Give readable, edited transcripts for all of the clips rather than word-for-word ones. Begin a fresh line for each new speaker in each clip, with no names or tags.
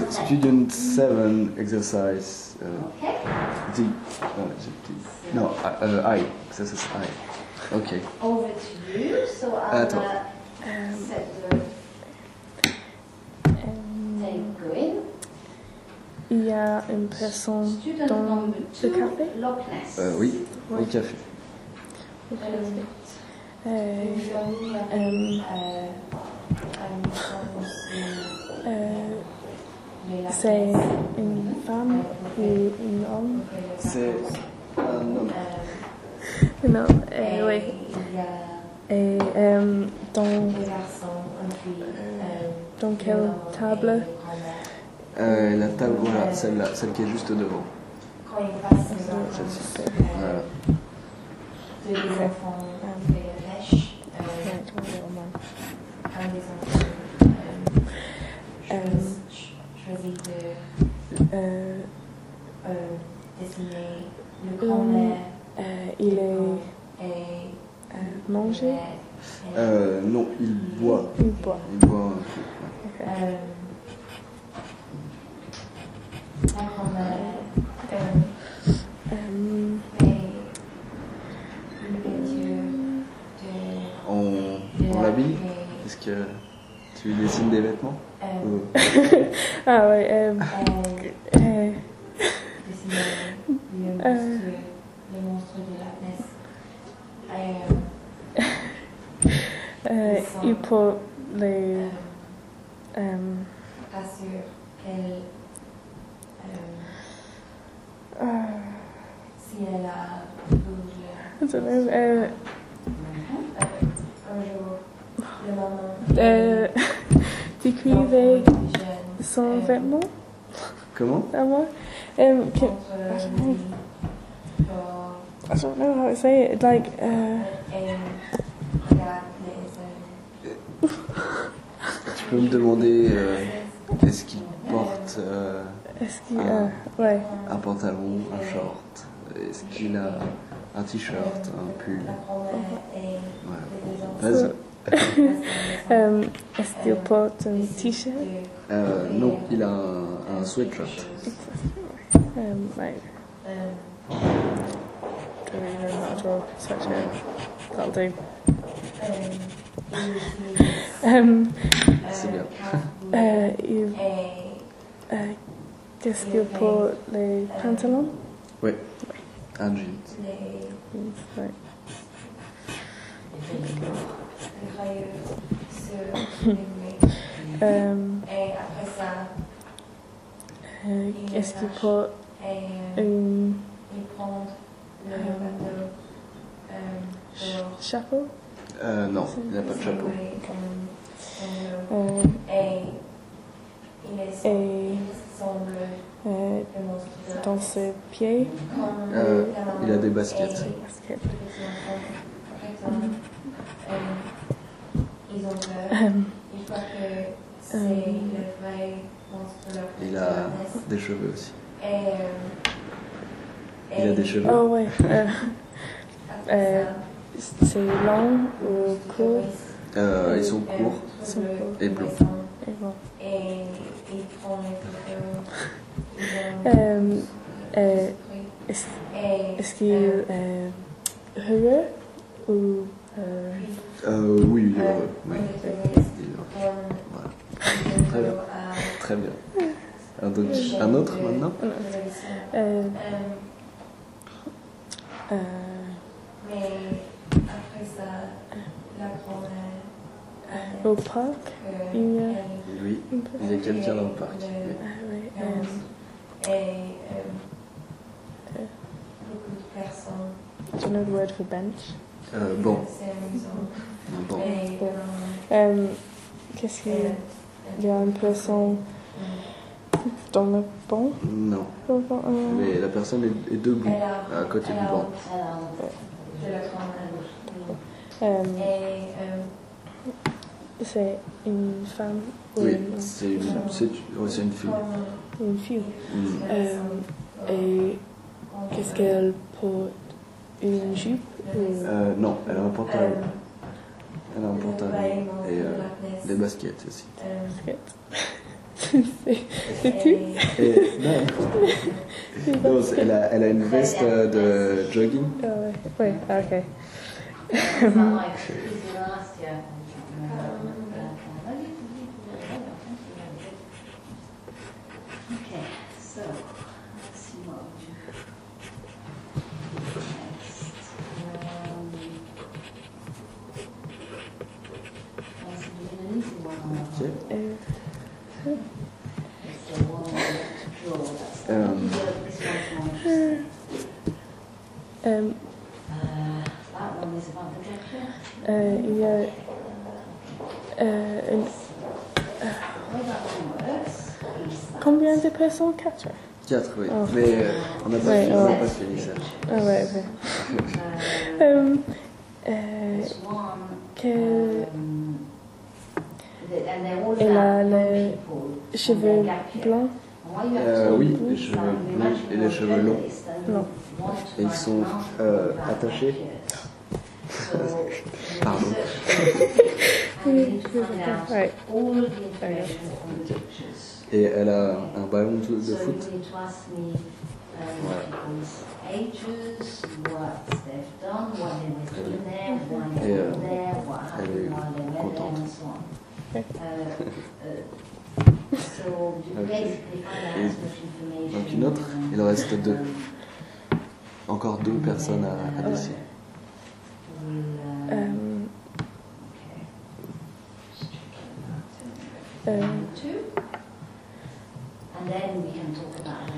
Student 7 exercise. D. No, I. This is I. Okay.
Over to you. So I'll set the tape going.
Il y a une personne
Student
dans
number
le
2,
café.
Loch Ness.
Oui, au café.
C'est une femme ou un homme?
C'est un homme.
Un homme, oui. Et dans quelle table?
La table, voilà, celle qui est juste devant. Celle-ci. Voilà.
Deux des enfants fait la pêche. Un des enfants choisit de dessiner le grand-mère.
Il est mangé?
Non, il boit.
Il boit.
Il boit un coup.
Okay.
La grand-mère
On l'habille? Est-ce que tu lui dessines des vêtements?
Ah oui.
Le monstre de la Ness.
Il porte les...
Pas sûr qu'elle... si elle a
I don't know.
un jour, le moment
Décrivez son vêtement
Comment?
à moi. I don't know how to say it. Like,
Tu peux me demander est-ce qu'il porte
est-ce qu'il ouais.
un pantalon, un short? Est-ce qu'il a un t-shirt, un pull? Voilà. Vas-y.
Est-ce qu'il porte un t-shirt?
Non, il a un sweatshirt.
Right. Don't really know how to draw such a... That'll do.
C'est bien.
Qu'est-ce qu'il porte les pantalons?
Oui. Un jeans.
Right. Est-ce qu'il porte un chapeau?
Non, il n'a pas de chapeau.
Et dans ses pieds?
Il a des baskets. Il a des cheveux aussi. Il a des cheveux.
Oh ouais. C'est long ou court?
Ils sont courts et blonds.
Et bon. Est-ce qu'il est heureux ou
oui, il est heureux. Oui. Il est heureux. Voilà. Très bien. Très bien. Donc, un autre maintenant?
Mais après ça, la grand-mère...
Au parc?
Oui, il y a quelqu'un dans le parc.
Beaucoup de personnes.
Do you know the word for bench?
Bon.
Bon.
Qu'est-ce qu'il y a une personne dans le banc?
Non. Mais la personne est debout à côté du banc.
C'est une femme?
Oui, c'est une fille.
Une fille. Et qu'est-ce qu'elle porte? Une jupe?
Non, elle a un pantalon. Elle a un pantalon et des baskets aussi.
Baskets. C'est tout?
Non, elle a une veste de jogging.
Ouais, ok.
Okay, so let's see what we do next. Let's do an easy one. It's the one to draw. This one's more interesting. That one is about the gesture.
Il y a combien de personnes? 4.
4, oui. Mais on n'a pas fini ça.
Ah ouais, ouais. Elle a les cheveux blancs.
Oui, les cheveux blancs et les cheveux longs.
Non.
Et ils sont attachés. Pardon.
Ouais.
Et elle a un ballon de foot. Et elle est contente. Et donc une autre, il reste 2. Encore 2 personnes à dessiner.
And then we can talk about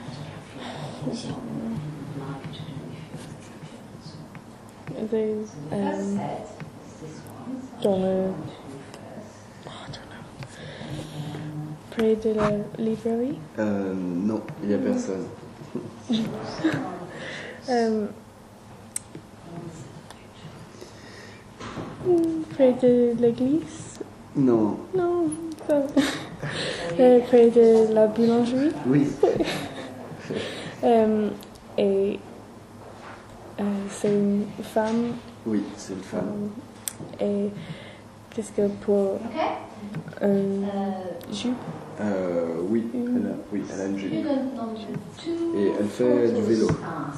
dans le près de la librairie.
Non, il n'y a personne.
Près de l'église.
Non.
Non. Près de la boulangerie.
Oui.
Et c'est une femme.
Oui, c'est une femme.
Et qu'est-ce que pour un jupe?
Oui, elle a une jupe. Et elle fait du vélo.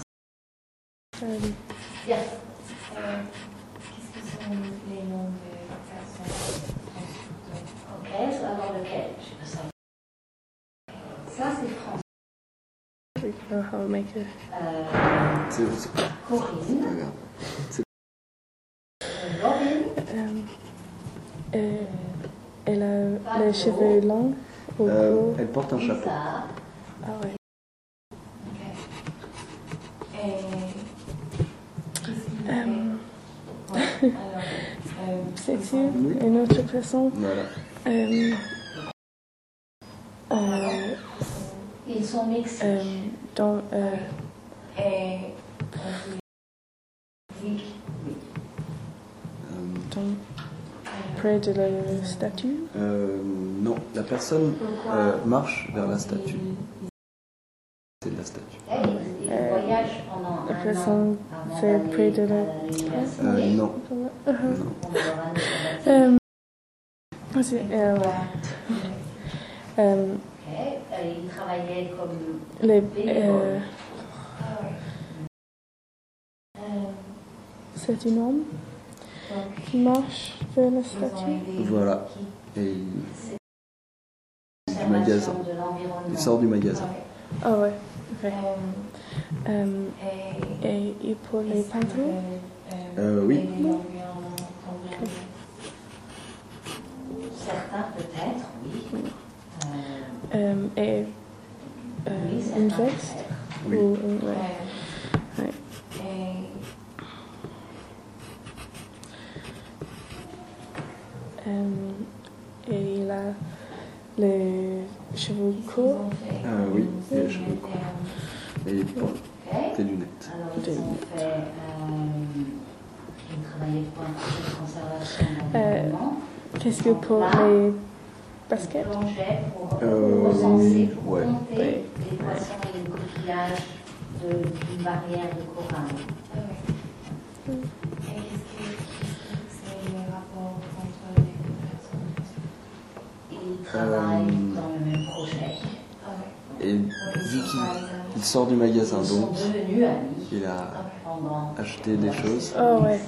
Qu'est-ce que sont les noms de personnes? Ok, alors lequel? Ça c'est français.
We know how to make it.
C'est pas grave.
Elle a les cheveux longs ou courts?
Elle porte un chapeau.
Ah ouais. C'est-tu une autre personne?
Voilà.
Ils sont mixés.
Dans près de la statue?
Non, la personne marche vers la statue. C'est la statue.
La
personne c'est près de la
non.
Il travaillait comme
les c'est un homme qui marche vers la statue.
Voilà. Et du magasin. Il sort du magasin.
Ah ouais. Okay. Et il pour les pantalons?
Oui.
Okay.
Certains peut-être, oui.
Et une veste?
Oui.
Ou ouais. Et il a les cheveux courts?
Oui, les cheveux courts. Et il porte des lunettes.
Alors, ils ont fait. Ils travaillaient pour un projet de conservation d'environnement.
Qu'est-ce que pour les baskets?
Recenser, pour
ouais.
compter les poissons et les coquillages d'une barrière de corail.
Et qu'est-ce que c'est le rapport entre les deux personnes?
Ils travaillent dans le même
Et vu qu'il sort du magasin,
Ils sont
donc
devenus amis
il a
pendant
acheté des choses.
Oh ouais.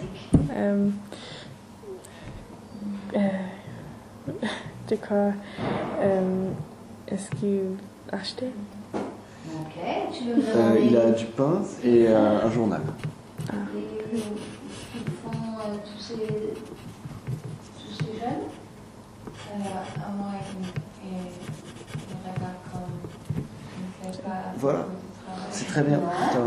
De quoi est-ce qu'il a acheté?
Ok, tu veux me demander
Il a du pain et un journal.
les qu'ils font tous ces jeunes
À moi, il regarde comme il ne fait pas
Voilà.
beaucoup de travail.
C'est très bien.